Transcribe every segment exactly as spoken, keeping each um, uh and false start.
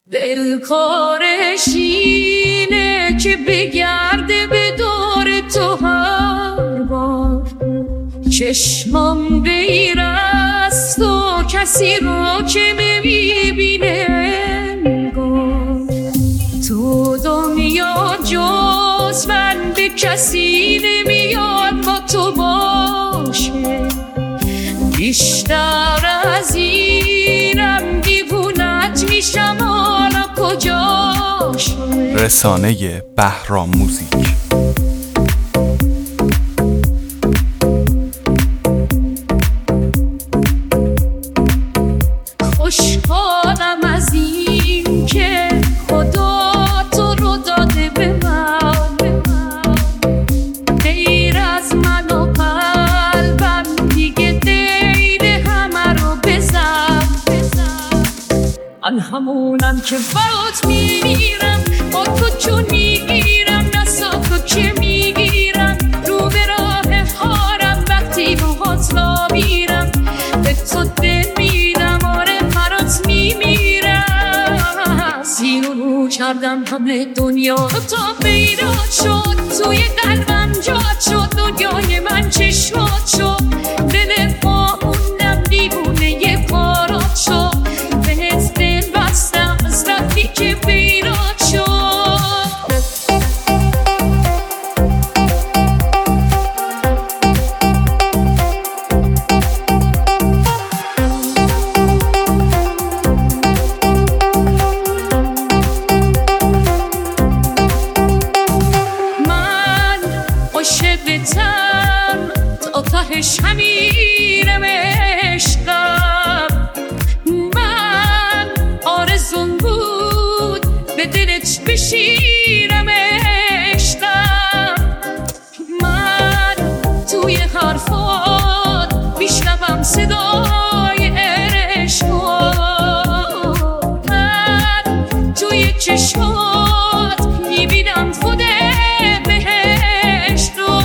دلخورش اینه که بگرده به دور تو هر بار، چشمام غیر از تو کسی رو که میبینه انگار. تو دنیا جز من به کسی نمیاد با تو باشه، بیشتر از اینم دیوونت میشم، حالا کجاشه. رسانه بهرام موزیک. خوشحالم از این که خدا تو رو داده به من، غیر از من و قلبم دیگه دید همه رو بزن. من همونم که برات میمیرم، با تو جون میگیرم، دستا تو که میگیرم، رو به راه هارم وقتی باهات را میرم، به تو دل میدم، آره برات میمیرم. زیر و رو کردم همه دنیا رو تا پیدا شد، توی قلبم جاد شد، دنیای من چشمات شد، دل با موندم دیوونه یه پارات شد، بهت دل بستم از وقتی که پیدا شد. عاشقتم تا تهش همیرم عشقم، من آرزون بود به دلت بشیرم عشقم، من توی حرفات میشنوم صدای عشقات، من توی چشمات میبینم خود بهشت رو.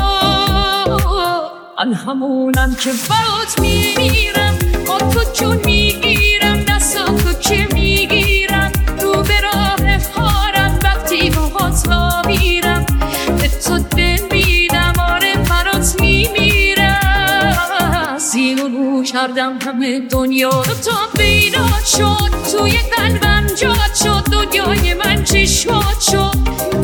من همونم که برات میمیرم، با تو جون میگیرم، دستا تو که میگیرم، رو به راه هارم وقتی باهات را میرم، به تو دل میدم، آره برات میمیرم. زیر و رو کردم همه دنیا رو تا پیدا شد، توی قلبم جاد شد، دنیای من چشمات شد،